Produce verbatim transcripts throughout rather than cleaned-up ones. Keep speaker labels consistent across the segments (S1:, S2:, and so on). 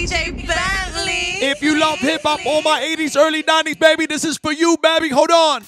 S1: D J Bentley.
S2: If you love hip hop, all my eighties, early nineties, baby, this is for you, baby. Hold on.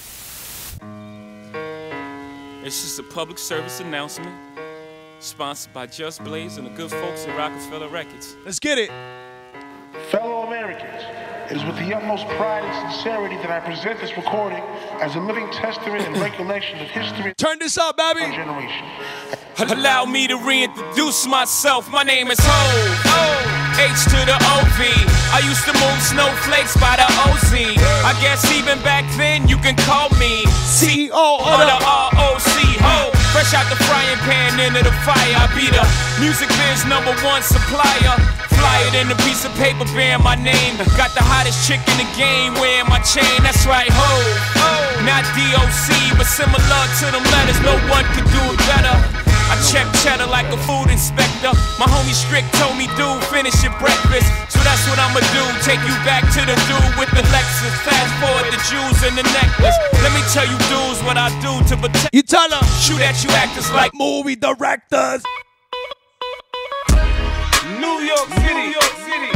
S3: It's just a public service announcement, sponsored by Just Blaze and the good folks at Rockefeller Records.
S2: Let's get it.
S4: Fellow Americans, it is with the utmost pride and sincerity that I present this recording as a living testament and recollection of history.
S2: Turn this up, baby.
S4: Generation.
S3: Allow me to reintroduce myself. My name is Ho. H to the O V. I used to move snowflakes by the O Z. I guess even back then you can call me
S2: C E O
S3: or the R O C. Ho. Fresh out the frying pan into the fire. I be the music biz number one supplier. Fly it in a piece of paper bearing my name. Got the hottest chick in the game wearing my chain. That's right, ho. Not D O C, but similar to them letters. No one could do it better. I check cheddar like a food inspector. My homie Strick told me, dude, finish your breakfast. So that's what I'ma do. Take you back to the dude with the Lexus. Fast forward the jewels and the necklace. Let me tell you dudes what I do to protect.
S2: You tell them.
S3: Shoot at you actors like
S2: movie directors.
S3: New York City, New York City.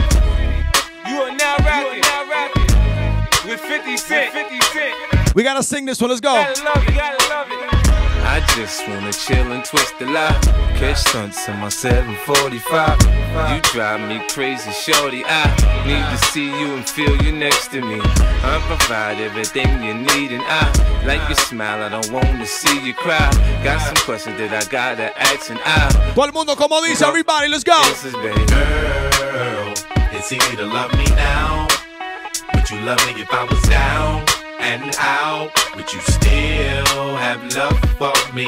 S3: You are now rapping, now rapping with fifty Cent. fifty Cent.
S2: We gotta sing this one. Let's go.
S3: Gotta love it, gotta love it.
S5: I just wanna chill and twist the lie. Catch stunts in my seven forty-five. You drive me crazy, shorty. I need to see you and feel you next to me. I provide everything you need, and I like your smile. I don't wanna see you cry. Got some questions that I gotta ask, and I.
S2: Todo el mundo como dice, everybody, let's go.
S5: This is baby.
S6: Girl, it's easy to love me now. Would you love me if I was down and out? Would you still have love for me,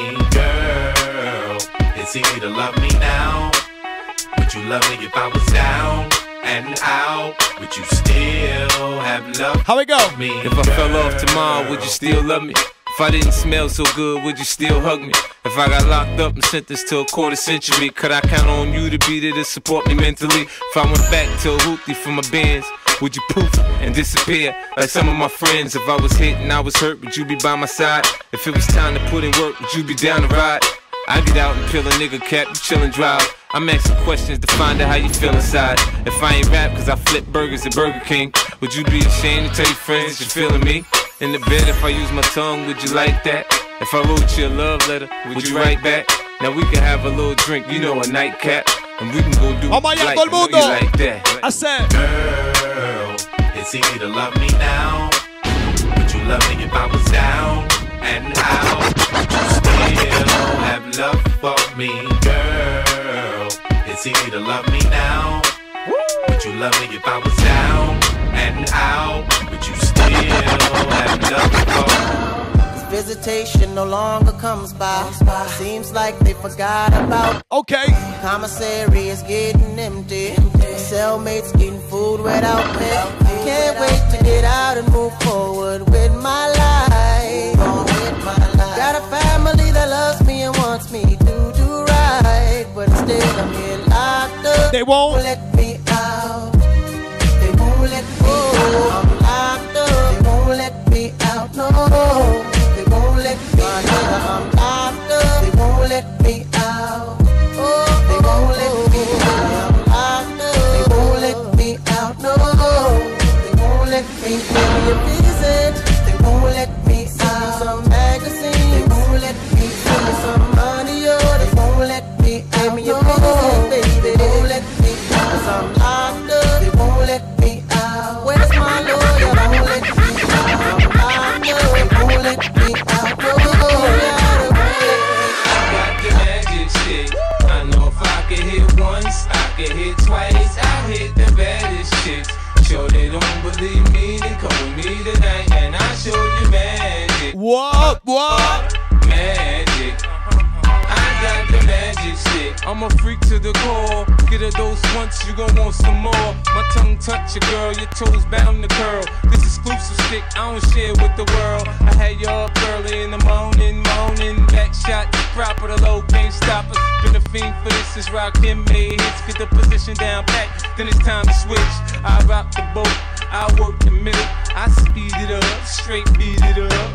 S6: girl? It's easy to love me now. Would you love me if I was down and out? Would you still have love
S2: How it go?
S6: for me?
S5: If I fell off tomorrow, would you still love me? If I didn't smell so good, would you still hug me? If I got locked up and sentenced to a quarter century, could I count on you to be there to support me mentally? If I went back to a hoopty for my bands, would you poof and disappear like some of my friends? If I was hit and I was hurt, would you be by my side? If it was time to put in work, would you be down to ride? I get out and peel a nigga cap, you chillin' drive. I'm asking questions to find out how you feel inside. If I ain't rap cause I flip burgers at Burger King, would you be ashamed to tell your friends that you're feeling me? In the bed, if I use my tongue, would you like that? If I wrote you a love letter, would you write back? Now we can have a little drink, you know, a nightcap, and we can go do
S2: Oh my
S5: like,
S2: God, todo el mundo.
S5: like that.
S2: I said,
S6: Girl, it's easy to love me now. Would you love me if I was down and out? Would you still have love for me, girl? It's easy to love me now. Would you love me if I was down and out? Would you still have love for me?
S7: Visitation no longer comes by. Seems like they forgot about.
S2: Okay.
S7: Commissary is getting empty. Cellmates eating food without me. Can't wait to get out and move forward with my life. Got a family that loves me and wants me to do right, but instead I'm here locked up.
S2: They won't
S7: let me out. They won't let me out. I'm locked up. They won't let me out. No. Won't let me out. I'm locked up. They won't let me out. Oh, they won't let me out. I'm locked up. They won't let me out. No, they won't let me give me a visit. They won't let me out. Some magazine. They won't let me give me some money. Oh, they won't let me out. Give me a visit, baby. They won't let me out. Cause I'm locked up. They won't let me out. Where's my lawyer? They won't let me out. I'm locked up. They won't let me out.
S5: Hit twice, I hit the baddest chicks. Sure they don't believe me, then come with me tonight and I'll show you magic.
S2: What? What?
S5: Magic. I got the magic stick. I'm a freak to the core. Get a dose once, you gon' want some more. My tongue touch your girl, your toes bound to curl. This exclusive stick, I don't share with the world. I had you up early in the morning, morning. Back shot, proper, the low pain stopper. Been a fiend for this, is rock him made hits. Get the position down pat, then it's time to switch. I rock the boat, I work the middle. I speed it up, straight beat it up.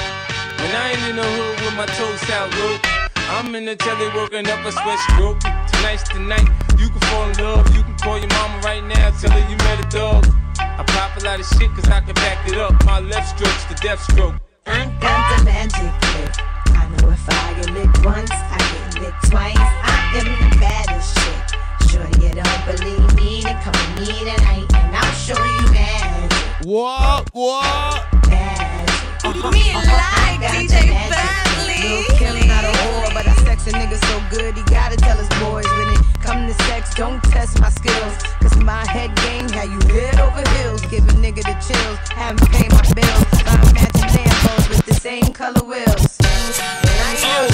S5: When I ain't in the hood with my toes out low, I'm in the telly working up a sweat stroke. nice tonight. You can fall in love, you can call your mama right now, tell her you met a dog. I pop a lot of shit cause I can back it up. My left stroke's the death stroke.
S1: I got the magic trick. I know if I get licked once, I get licked twice. I am the baddest chick. Sure you don't believe me, then come with me tonight and I'll show you magic.
S2: What? What?
S1: Magic. Uh-huh, me uh-huh, like D J Bentley. Lil' Kim not a whore, but I sex a nigga so good he gotta tell his boys when it come to sex, don't test my skills. Cause my head game had you head over heels. Give a nigga the chills, haven't paid my bills. Buy matching Lambos with the same color wheels. And I ain't
S3: oh,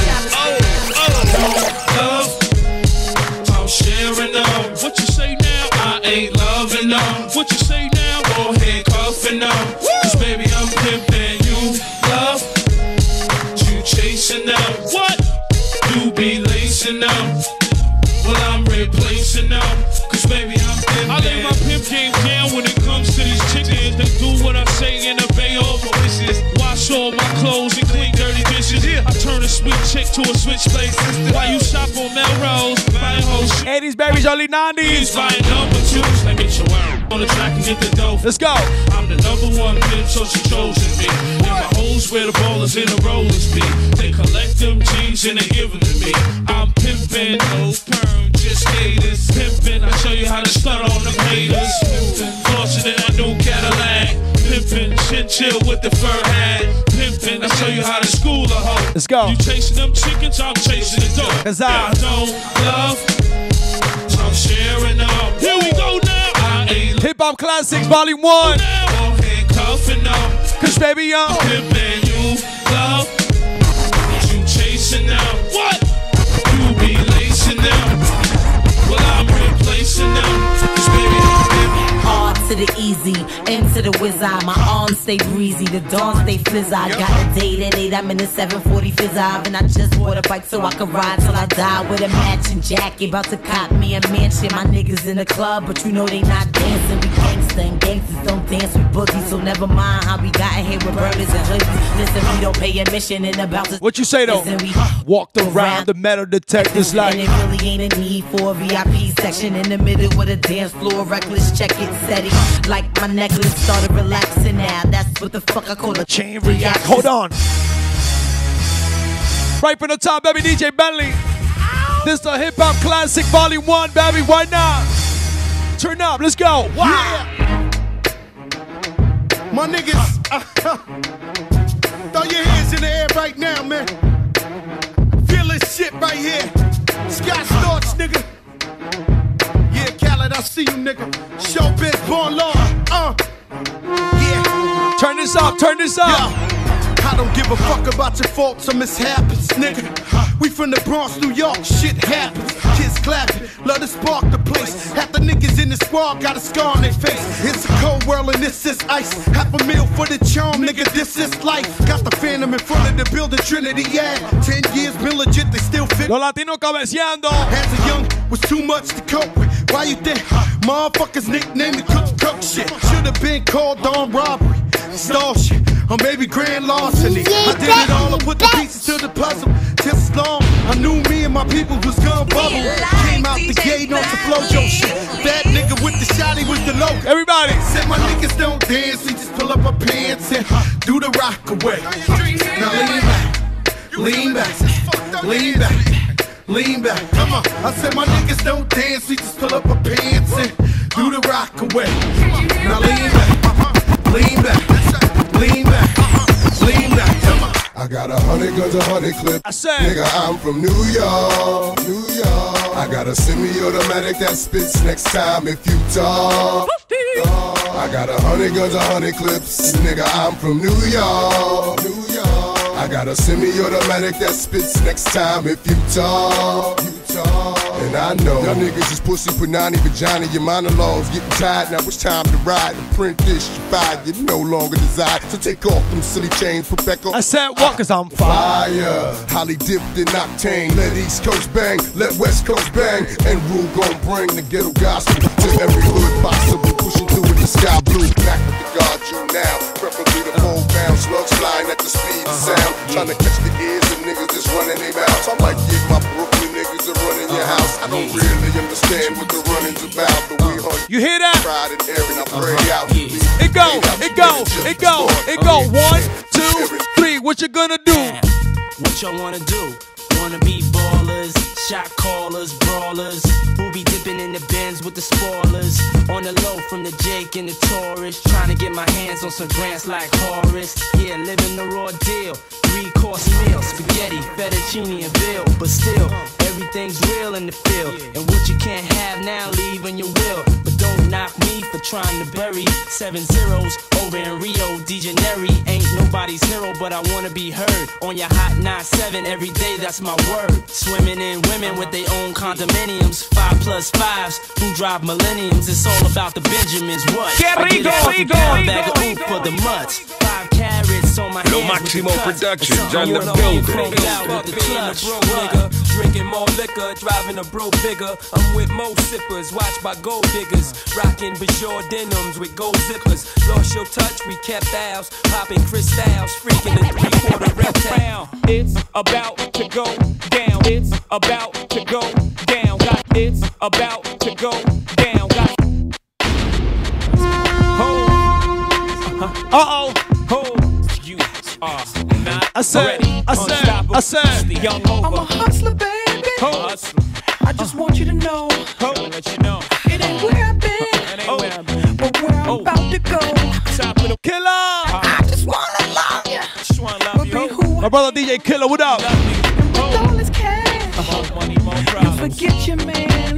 S3: oh, oh, love, I'm sharing them. What you say now? I ain't loving them. What you say now? Go ahead, cuffing them. Cause baby, I'm pimping you. Love, you chasing them. What? You be lacing them. Well, I'm replacing them. Cause baby, I'm pimping. I lay my pimp game down when it comes to these chickens. They do what I say and obey all my wishes. Wash all my clothes and clean dirty dishes. I turn a sweet chick to a switchblade sister. While you shop on Melrose, buying whole shit.
S2: eighties, babies, early nineties.
S3: Buying number twos. Let me get your word on the track and get the dough.
S2: Let's go.
S3: I'm the number one pimp, so she chosen me. And my hoes where the ballers in the rollers be. They collect them G's and they give them to me. I'm pimping, no perm, just haters. Pimping, I show you how to start on them haters. Pimping, flossing in that new Cadillac. Pimping, chin chill with the fur hat. Pimping, I show you how to school a hoe.
S2: Let's go.
S3: You chasing them chickens, I'm chasing the dough.
S2: Cause
S3: I, I don't love, so I'm sharing up. Here we go now. I ain't
S2: Hip Hop Classics Volume one.
S3: now. Handcuffing up.
S2: Cause baby, I'm
S3: Pimping you, love. You chasing them. What? You be lacing them. Well, I'm replacing them. Cause baby, I'm pimping.
S8: Hard to the easy, into the wizard. My arms stay breezy, the dawn stay flizz. I got a date at eight, I'm in the seven forty fizz. And I just bought a bike so I can ride till I die with a matching jacket. About to cop me a mansion. My niggas in the club, but you know they not dancing. We gangsta and gangsters don't dance with boogies. So never mind how we got here with burners and hoodies. Listen, we don't pay admission and about to.
S2: What you say though?
S8: Listen, we
S2: walked around the metal detectors like.
S8: And it really ain't a need for a V I P section in the middle with a dance floor. Reckless, check it, set it. Like my necklace started relaxing now. That's what the fuck I call a
S2: Chain react. Hold on. Right from the top, baby, D J Bentley. This the Hip Hop Classic Volume one, baby. Why not? Turn up. Let's go. Wow.
S9: Yeah. My niggas, uh, throw your hands in the air right now, man. Feel this shit right here. Scott Storch, nigga. Yeah, Khaled, I see you, nigga. Showbiz, born law. Uh, yeah.
S2: Turn this up. Turn this up.
S9: Yo. I don't give a fuck about your faults or mishaps, nigga. We from the Bronx, New York, shit happens. Kids clapping, love to spark the place. Half the niggas in the squad got a scar on their face. It's a cold world and this is ice. Half a meal for the charm, nigga, this is life. Got the Phantom in front of the building, Trinity, yeah. Ten years been legit, they still fit.
S2: Los Latinos cabeceando.
S9: As a young, was too much to cope with. Why you think motherfuckers nicknamed the cook cook shit? Should've been called on robbery, stall shit, or maybe grand larceny. I did it all, I put the pieces to the puzzle. Just as long, I knew me and my people was gonna bubble. Came out the gate on some flojo shit. That nigga with the shotty was the logo.
S2: Everybody
S9: said my niggas don't dance, we just pull up our pants and do the rock away. Now lean back, lean back, lean back, lean back. Come on, I said my niggas don't dance, we just pull up our pants and do the rock away. Now lean back, lean back, lean back, lean back. Come on.
S10: I got a hundred guns, a hundred clips.
S2: I said,
S10: nigga, I'm from New York, New York. I got a semi-automatic that spits next time if you talk. I got a hundred guns, a hundred clips. Nigga, I'm from New York, New York. I got a semi-automatic that spits next time if you talk. You talk. And I know y'all niggas is pussy, punani, vagina. Your monologues getting tired. Now it's time to ride and print this. You fired, you no longer desire. So take off them silly chains, put back on.
S2: I said, what? Cause I'm fire.
S10: Fire. Holly dipped in octane. Let East Coast bang, let West Coast bang. And Rule gon' bring the ghetto gospel to every hood possible. Pushing through in the sky blue. Back with the guard you now. Preferably the full bound. Slugs flying at the speed of sound. Trying to catch the ears of niggas just running their mouths. I might give my Brooklyn niggas to run in your house. I don't really understand what the running's about, but we hunt.
S2: You hear that?
S10: Pride and air and I pray out.
S2: It go, it go, it go, it go. One, two, three. What you gonna do?
S11: What y'all wanna do? Wanna be ballers, shot callers, brawlers, who be dipping in the bins with the spoilers. On the low from the Jake and the Taurus, trying to get my hands on some grants like Horace. Yeah, living the raw deal, three course meal, spaghetti, fettuccine and veal. But still, everything's real in the field, and what you can't have now, leave when you will. But don't knock me for trying to bury seven zeros over in Rio de Janeiro. Ain't nobody's hero, but I wanna be heard on your hot nine seven every day. That's my word. Swimming in women with their own condominiums, five plus fives who drive millenniums. It's all about the Benjamins. What? I get a fucking pound bag of oof for the mutts. Five carrots on my hands.
S12: Lo Maximo Productions on the building.
S13: Drinking more liquor, driving a bro bigger. I'm with mo sippers, watched by gold diggers. Rocking Bajor denims with gold zippers. Lost your touch, we kept ours. Popping crystals, freaking a three-quarter reptile.
S3: It's about to go down. It's about to go down. Got it's about to go down. Got
S2: Uh-oh.
S3: Hold. You are not
S2: I said,
S3: ready.
S2: I said, I said.
S3: Young
S14: I'm a hustler, baby.
S3: Hustler.
S14: I just want you to know.
S3: I'll let you know.
S14: It ain't where I've been,
S3: It ain't where I've been.
S14: but where I'm
S3: Oh.
S14: about to go.
S3: Top of the
S2: Killer.
S14: I just wanna love you.
S3: Just wanna love
S14: But
S3: you.
S14: be who
S2: My brother D J Killer, what up?
S3: Love me.
S14: with all this cash.
S3: More money, more
S14: You
S3: problems.
S14: forget your man.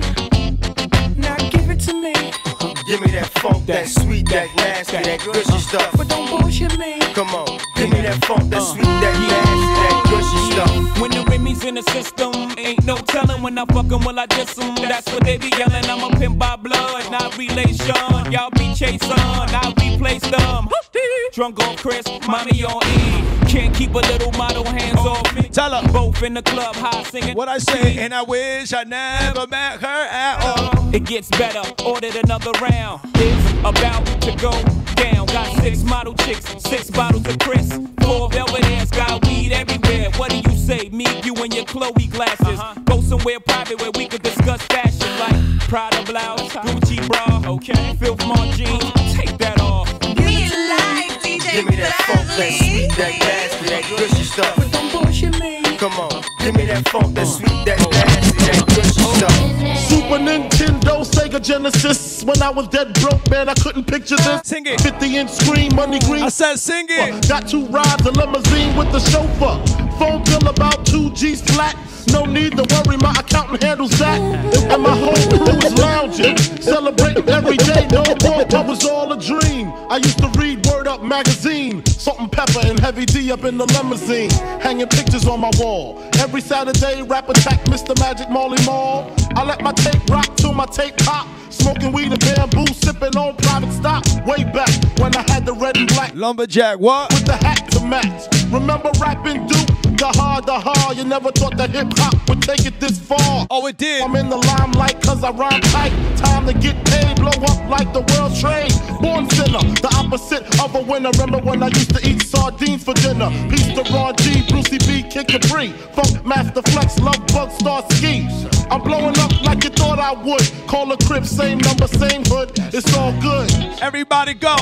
S14: Now give it to me.
S15: Give me that funk, that sweet, that nasty, that gushy stuff.
S14: But don't bullshit me.
S15: Come on, give me that funk, that sweet, that nasty, that gushy stuff.
S3: When the Remy's in the system, ain't no telling when I fuck 'em, will I diss 'em. That's what they be yelling. I'm a pimp by blood, not relation. Y'all be chasing, I replace them. Drunk on Chris, mommy on E. Can't keep a little model hands off me.
S2: Tell her.
S3: Both in the club, high singing.
S2: What I say, and I wish I never met her at all.
S3: It gets better, ordered another round. It's about to go down. Got six model chicks, six bottles of Chris. Four velvet ass, got weed everywhere. What do you say? Me, you, and your Chloe glasses. Uh-huh. Go somewhere private where we could discuss fashion, like Prada blouse, Gucci bra, okay, Filth Mon jeans. Take that off.
S1: Me like D J
S15: Give me that funk, that sweet, that nasty, that gushy stuff.
S14: But don't bullshit me.
S15: Come on, give me that funk, that sweet, that nasty, that gushy stuff.
S9: Super Nintendo, Sega Genesis. When I was dead broke, man, I couldn't picture this.
S2: Sing it.
S9: fifty inch screen, money green.
S2: I said sing it.
S9: Got two rides, a limousine with the chauffeur. Phone bill about two G's flat. No need to worry, my accountant handles that. And my home, it was lounging, celebrating every day. No more, it was all a dream. I used to read Word Up magazine, Salt and Pepper and Heavy D up in the limousine, hanging pictures on my wall. Every Saturday, rap attack, Mister Magic Marley Marl. I let my tape rock till my tape pop. Smoking weed and bamboo, sipping on private stock. Way back when I had the red and black
S2: Lumberjack, what?
S9: with the hat to match. Remember rapping Duke? The hard, the hard. You never thought that hip hop would take it this far.
S2: Oh, it did.
S9: I'm in the limelight cause I rhyme tight. Time to get paid, blow up like the world trade. Born sinner, the opposite of a winner. Remember when I used to eat sardines for dinner? Peace to Ron G, Brucey B, Kid Capri, Funk Master Flex, Love Bug, Star Ski. I'm blowing up like you thought I would. Call a crib, same number, same hood. It's all good.
S2: Everybody go.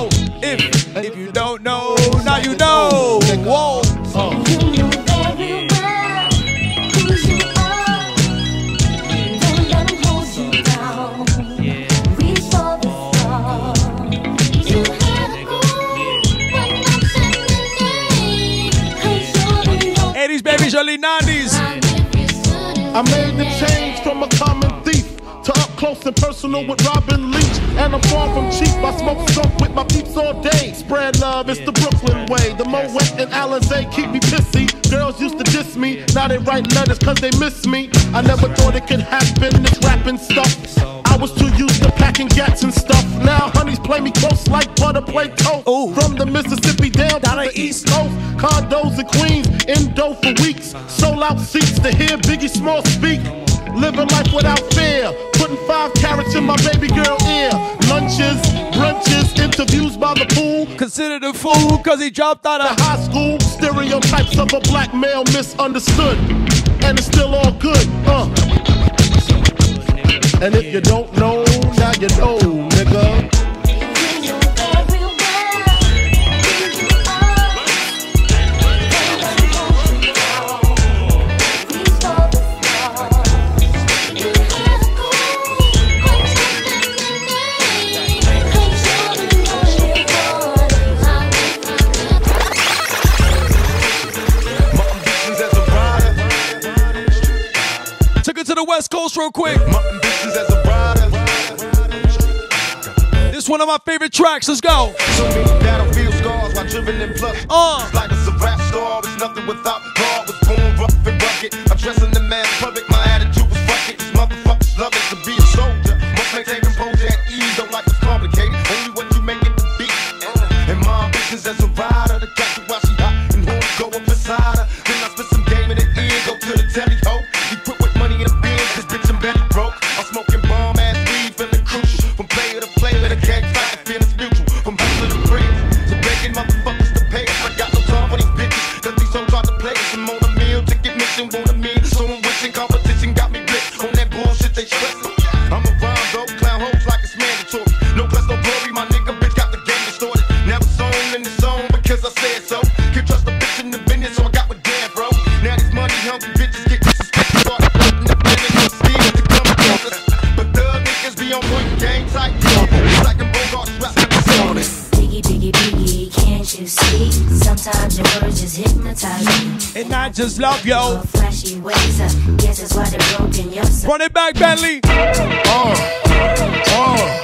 S2: If if you don't know, now you know. Whoa. Uh. eighties babies, early nineties.
S9: I made the change from a common thief to up close and personal with Robin Leach. And I'm far from cheap, I smoke skunk with my peeps all day. Spread love, it's the Brooklyn way. The Moet and Alizé keep me pissy. Girls used to diss me, now they write letters cause they miss me. I never thought it could happen, this rapping stuff. I was too used to packing gats and stuff. Now honeys play me close like butter play toast. Ooh. From the Mississippi down to the East Coast. Condos in Queens, indo for weeks. Sold out seats to hear Biggie Small speak. Living life without fear, putting five carats in my baby girl ear. Lunches, brunches, interviews by the pool.
S2: Considered a fool cause he dropped out of
S9: high school. Stereotypes of a black male misunderstood. And it's still all good, uh. And if you don't know, now you know, nigga.
S2: To the West Coast real quick. This is one of my favorite tracks. Let's go.
S16: So many battlefield scars while driven in blood.
S2: Uh.
S16: Like it's a rap star, it's nothing without God. Was born rough and rugged. I'm dressing the man public. My attitude was fuck it. These motherfuckers love it to be a soldier. Must maintain composure and ease. Don't like it's complicated. Only what you make it to be. And my ambitions as a rider. The cat while she hot and horns go up beside her. Then I spit some game in the ear. Go to the telly ho. He put with money in the bin. Cause bitch I'm belly broke. I'm smoking bomb ass weed, feeling crucial. From player to player, the gang fight, feelings mutual. From hustler to friends, to begging motherfuckers to pay us. I got no time for these bitches, cause these hoes try to play us. I'm on a meal, ticket mission, want a meal. So I'm wishing competition got me blitzed. On that bullshit they stressing. I'm a rhyme though, clown hoes like it's mandatory. No plus no glory, my nigga bitch got the game distorted. Now it's on in the zone because I said so. Can't trust a bitch in the business, so I got with Dan, bro. Now these money hungry bitches get disrespected. Start putting the pen in the steel to come against us. But thug niggas be on point, game tight. It's like a Bogart strap to the on it.
S8: Biggie, biggie, biggie, can't you see? Sometimes your words just hypnotize me.
S2: And I just love yo.
S8: Flashy ways up, guess that's why they're broken. Your
S2: Run it back, Bentley.
S9: Uh, uh,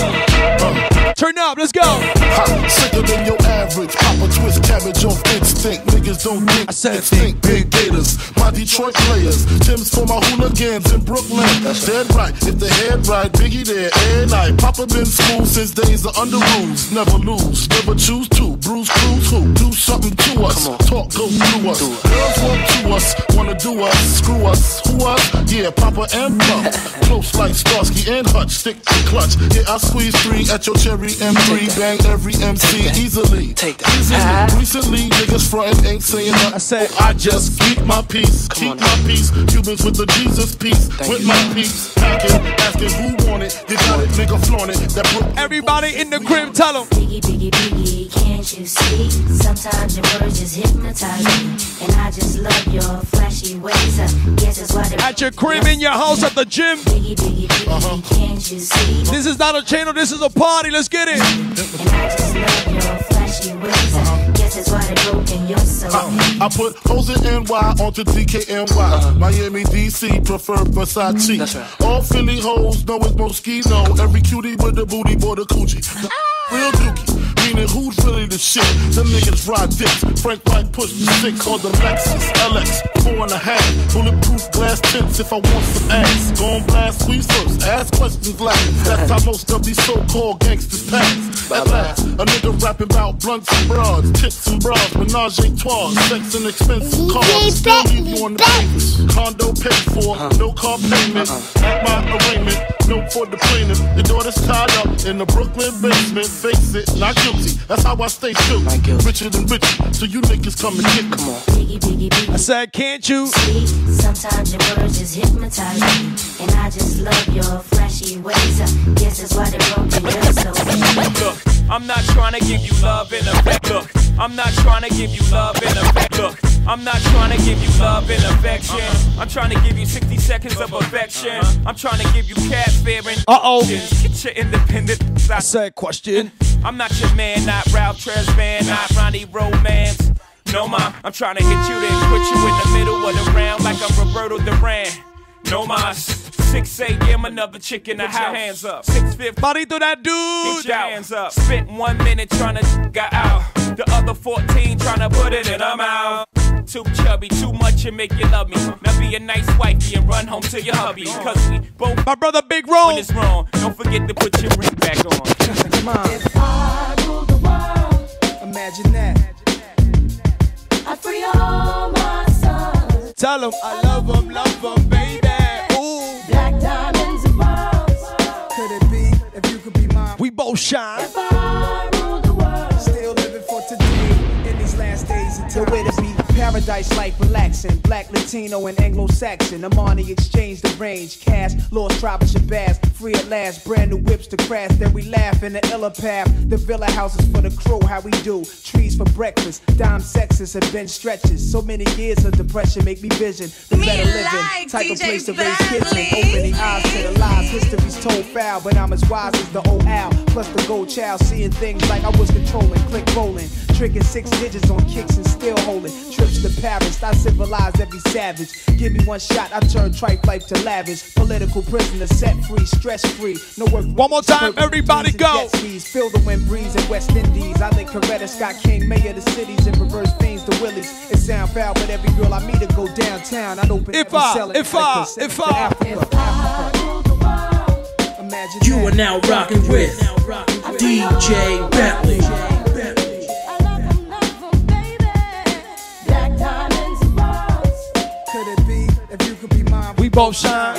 S9: uh.
S2: Turn up, let's go.
S9: Ha, sicker than your average. Papa twist cabbage off instinct. Niggas don't think.
S2: I said
S9: think big gators. My Detroit players. Tim's for my hooligans in Brooklyn. That's dead right. If the head right, Biggie there every night. Papa been school since days of under rules. Never lose, never choose to. Bruce Cruz who do something to us. Talk goes through us. Girls want to us, wanna do us, screw us, who us? Yeah, Papa and Plum. Close like Starsky and Hutch. Stick to clutch. Yeah, I squeeze three at your cherry M three. Bang every M C easily.
S11: Take that.
S9: Easily. Recently, niggas frontin' ain't saying nothing.
S2: I said,
S9: I just keep my peace. Keep my peace. Cubans with the Jesus peace. With my peace. Packing, asking who want it. You got it, nigga flaunt it. That Brooklyn
S2: everybody in the crib, tell them.
S8: Biggie, biggie, biggie, can't you see? Sometimes your words just hypnotize me. And I just love your flashy ways up. Guess that's why they're
S2: at your crib, in your house, at the gym.
S8: Biggie, biggie, biggie, uh-huh. Can't you see?
S2: This is not a channel, this is a party. Let's get it.
S8: And I just love your flashy ways up. Uh-huh. Guess that's why they're broken your soul.
S9: Uh, I put hoes in N Y onto D K N Y. Uh-huh. Miami, D C, prefer Versace. That's right. All Philly hoes know it's Moschino. Every cutie with a booty, boy, the coochie. Real dookie. Meaning who's really the shit? Them niggas ride dicks. Frank White push the six on the Lexus L X four and a half. Bulletproof glass tints if I want some ass. Gon' blast squeeze first, ask questions last. That's how most of these so-called gangsters pass. At last, a nigga rapping about blunts and bras, tits and bras, menage a trois, sex and expensive cars. Still leave you on the pavement. Condo paid for, no car payment. At my arraignment, no for the plaintiff. Your daughter's tied up in the Brooklyn basement. Face it, not guilty. That's how I stay true. Richer than richer, so you niggas come and get. Come on.
S8: Biggie, biggie, biggie.
S2: I said, can't you
S8: see? Sometimes your words just hypnotize me, and I just love your flashy ways up. Guess that's why they're broken. You're so
S3: Look, I'm not trying to give you love in effect. Look, I'm not trying to give you love in effect. Look, I'm not trying to give you love and affection. I'm trying to give you sixty seconds of affection. I'm trying to give you cat fear and
S2: uh-oh.
S3: Get your independent.
S2: I said, question.
S3: I'm not your man, not Ralph Tresvant, not Ronnie Romance. No, ma, I'm trying to hit you, then put you in the middle of the round like I'm Roberto Duran. No, ma, six a.m. another chick in the house. Hands up. six fifty.
S2: Body to that dude.
S3: Get your hands up. Spent one minute trying to get out. The other fourteen trying to put it in her mouth. Too chubby, too much and make you love me. Now be a nice wifey and run home to your hubby. Cause we both,
S2: my brother Big Ron,
S3: when it's wrong, don't forget to put your ring back on.
S14: Come on. If I rule the world, imagine that. I'd free all my sons.
S2: Tell them I love them, love them, baby. Ooh.
S14: Black diamonds and pearls. Could it be if you could be mine?
S2: We both shine.
S14: If I rule the world, still living for today in these last days until where to be.
S17: Paradise life relaxing. Black, Latino, and Anglo-Saxon. Amani exchanged the range. Cash, lost tribe of Shabazz. Free at last, brand new whips to crash. Then we laugh in the illa path. The villa houses for the crew, how we do. Trees for breakfast. Dime sexes and bench stretches. So many years of depression make me vision the
S1: Me
S17: better living.
S1: like
S17: Type
S1: D
S17: of
S1: J
S17: place to raise kids in.
S1: Family.
S17: Opening eyes to the lies. History's told foul, but I'm as wise as the old owl. Plus the gold child, seeing things like I was controlling. Click rolling. Tricking six digits on kicks and still holding. Trips to Paris, I civilize every savage. Give me one shot, I turn tripe life to lavish. Political prisoner, set free, stress free. No work.
S2: One more time, everybody go.
S17: Feel the wind breeze in West Indies. I think Coretta Scott King, mayor of the cities, and reverse things to Willies. It sound foul, but every girl I meet to go downtown. I'd open
S2: If
S17: every
S2: I,
S17: cell
S2: if I, if I.
S17: Africa, Africa. Imagine
S18: You
S17: that.
S18: are now rocking with D J Bentley.
S17: Could it be if you could be mine?
S2: We both shine.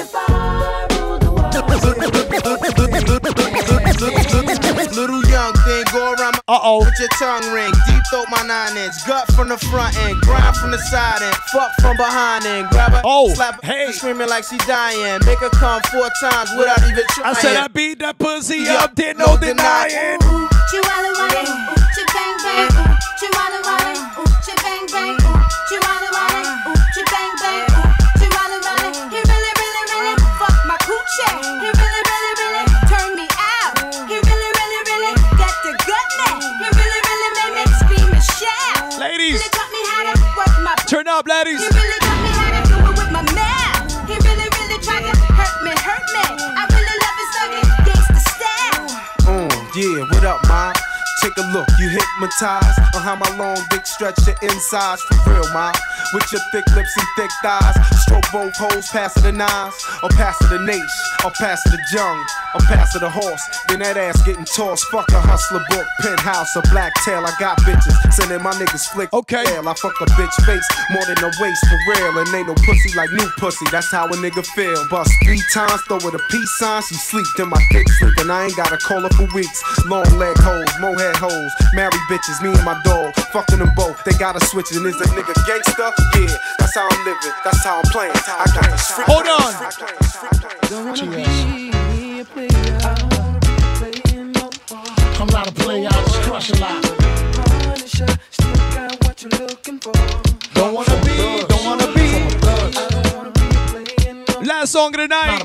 S19: Little young thing, go around my
S2: uh-oh
S19: with your tongue ring. Deep throat my nine inch, gut from the front end, grind from the side end, fuck from behind end. Grab her,
S2: oh,
S19: slap her,
S2: hey.
S19: screaming like she dying. Make her come four times without even trying.
S2: I said I beat that pussy
S19: Yeah,
S2: up, did no denying.
S14: Chihuahua running, chi bang bang, Chihuahua running, chi bang bang, Chihuahua running, chi bang bang, Chihuahua running. He really, really, really fuck my coochie. He really, really, really turn me out. He really, really, really got the gut man. He really, really made me scream and shout.
S2: Ladies,
S14: Really taught me how to work my.
S2: turn up, ladies.
S14: He really taught me how to do it with my mouth. He really, really tried to hurt me, hurt me. I really love his thuggin' gangsta style.
S19: Mm, yeah, what up, ma? Take a look, you hypnotized on how my long dick stretch your insides for real, ma. With your thick lips and thick thighs, stroke both holes, pass it the nines, or pass it the nation, or pass it the jung, or pass it the horse. Then that ass getting tossed. Fuck a hustler book, penthouse, a black tail. I got bitches, sending my niggas flick.
S2: Okay.
S19: Hell, I fuck a bitch face more than a waist for real, and ain't no pussy like new pussy. That's how a nigga feel. Bust three times, throw her the peace sign. She sleep, then my dick sleep, and I ain't gotta call her for weeks. Long leg hoes, mohair hoes, married bitches, me and my dog, fucking them both. They gotta switch, and is a nigga gangster? Yeah, that's how I'm living, that's how I'm playing. I got the street.
S2: Hold on.
S17: Don't wanna be a player. I don't wanna be playing no more.
S9: I'm not a player, I just crush a lot.
S17: Punisher, still got what you're looking for.
S2: Don't wanna be, don't wanna be.
S17: I don't wanna be playing no more.
S2: Last song of the night.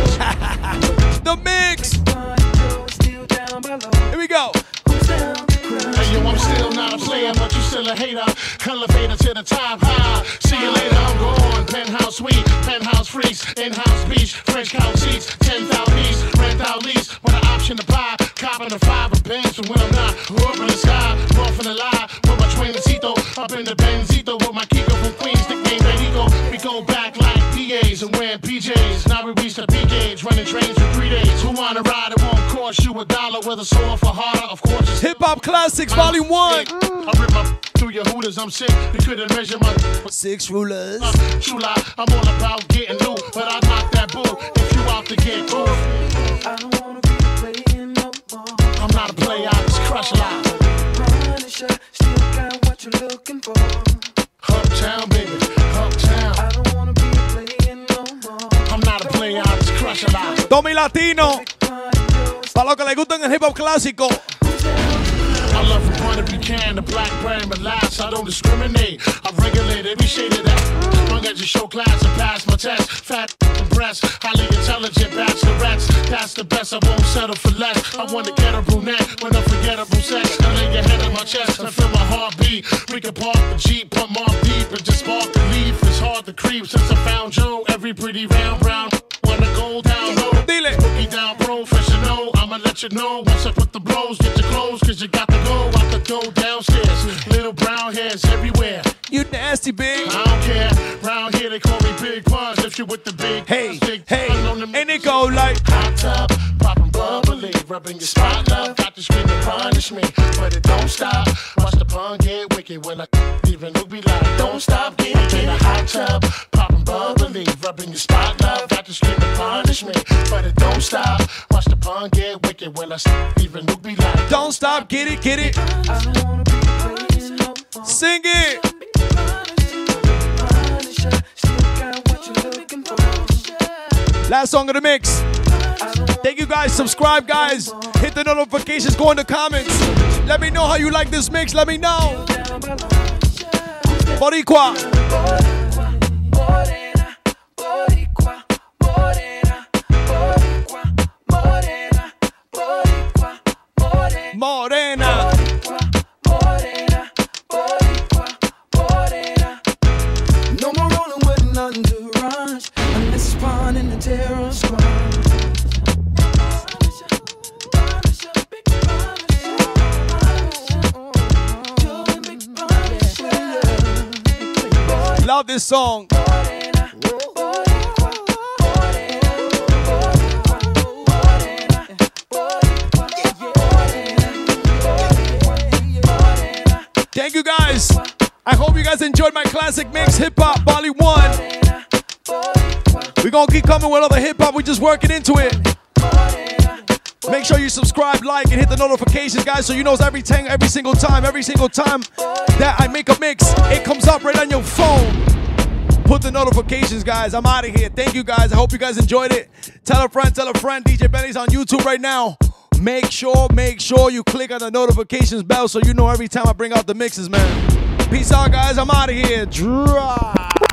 S2: The mix.
S17: Still down below.
S2: Here we go.
S9: Hey, yo, I'm still not a player, but you still a hater. Elevator to the top high. See you later, I'm gone. Penthouse suite, penthouse freaks, in-house beach, French couch seats, ten thousand east, rent out lease, with an option to buy. Copping a five of Benz, so when I'm not, up in the sky, rough in the lie, with my twincito, up in the Benzito, with my Kiko from Queens, nickname Benito. We go back like P As and wearing P Js. Now we reach the P gauge, running trains for three days. Who wanna ride? It won't cost you a dollar, whether sore for harder, of course. It's
S2: Hip Hop Classics Volume one.
S9: I rip up through your hooters, I'm sick. You couldn't measure my
S2: six rulers.
S9: Uh, Chula, I'm all about getting loot, but I knock that bull if you out to get cool.
S17: I don't wanna be playing no more.
S9: I'm not a player, I just crush a lot.
S17: Punisher, still got what you're looking for.
S9: Uptown, baby, uptown.
S17: I don't wanna be playing no more.
S9: I'm not a player, I just crush a lot.
S2: Tommy Latino. Para los que les gustan el hip hop clásico.
S9: I love from point if you can, the black brand, but last I don't discriminate. I regulate every shade of that. Long as you show class and pass my test. Fat and breast, highly intelligent bachelorettes. That's the best, I won't settle for less. I want to get a brunette with unforgettable sex. I lay your head on my chest and feel my heartbeat. We can park the Jeep, pump off deep and just spark the leaf. It's hard to creep since I found Joe. Every pretty round brown wanna go down low.
S2: Dile.
S9: Boogie down professional. I'ma let you know once I put the blows. Get your clothes, cause you got to go out the door downstairs. Little brown hairs everywhere.
S2: You nasty big.
S9: I don't care. Round here they call me Big Puns. If you with the big
S2: Hey,
S9: big
S2: hey.
S9: pun on the
S2: And it go like
S9: hot tub, popping bubbly, rubbing your spot love. Got to scream and punish me, but it don't stop. Watch the pun get wicked when I even look be like, don't stop getting in a hot tub, popping bubbly, rubbing your spot love. Got to scream and punish me, but it don't stop. Watch the pun get wicked when I even look be like,
S2: don't stop, get it, get it.
S17: I don't wanna be playing no more.
S2: Sing it. Last song of the mix. Thank you guys. Subscribe, guys. Hit the notifications. Go in the comments. Let me know how you like this mix. Let me know. Boricua. Morena.
S11: No more rolling with nothing to rush unless it's spawn in the terror squad.
S2: Love this song. Thank you guys. I hope you guys enjoyed my classic mix, Hip Hop Volume one. We're gonna keep coming with other hip hop. We're just working into it. Make sure you subscribe, like, and hit the notifications, guys, so you know every time, every single time, every single time that I make a mix, it comes up right on your phone. Put the notifications, guys. I'm out of here. Thank you, guys. I hope you guys enjoyed it. Tell a friend, tell a friend. D J Benny's on YouTube right now. Make sure, make sure you click on the notifications bell so you know every time I bring out the mixes, man. Peace out, guys. I'm out of here. Drop.